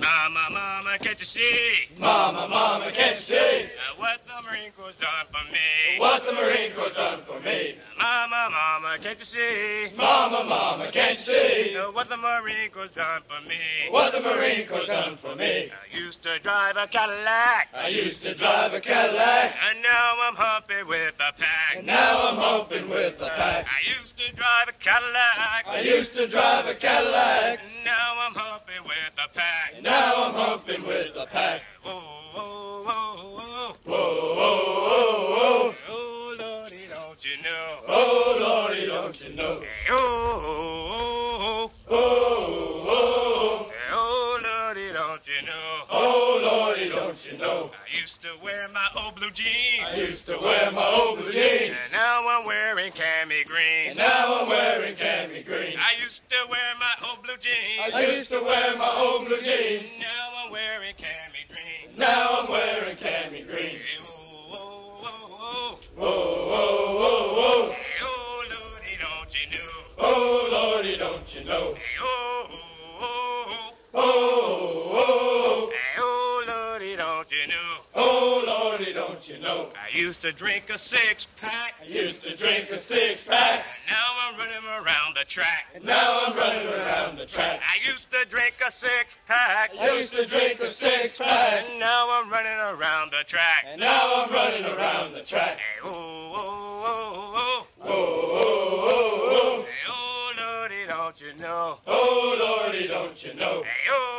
Mama, mama, can't you see? Mama, mama, can't you see? What the Marine Corps done for me? What the Marine Corps done for me? Mama, mama, can't you see? Mama, mama, can't you see? What the Marine Corps done for me? What the Marine Corps done for me? I used to drive a Cadillac. I used to drive a Cadillac. And now I'm humping with a pack. And now I'm humping with a pack. I used to drive a Cadillac. I used to drive a Cadillac. And now I'm humping with a pack. And now I'm humping with a pack. Oh, oh, oh, oh. Whoa, whoa, whoa, whoa. Oh, Lordy, don't you know? Oh, Lordy, don't you know? Oh, oh, oh, Oh, oh, oh, Lordy, don't you know? oh, Lordy, don't you know? I used to wear my old blue jeans. I used to wear my old blue jeans. And now I'm wearing cami greens. And now I'm wearing cami green. I used to wear my old blue jeans. I used to wear my old blue jeans. Now I'm wearing cami greens. Now I'm wearing cami green. Oh, oh, oh, Whoa, whoa, whoa, whoa. oh. Oh, Lordy, don't you know? Oh, Lordy, don't you know? Oh, oh, oh, Oh, oh, oh, Lordy, don't you know? oh, Lordy, don't you know? I used to drink a six-pack. I used to drink a six-pack. Now I'm running around the track. And now I'm running around the track. I used to drink a six-pack. I used to drink a six-pack. And now I'm running around the track. And now I'm running around the track. Oh, oh, oh, oh. Oh, oh, oh, oh. Oh, Lordy, don't you know? Oh, Lordy, don't you know? Oh,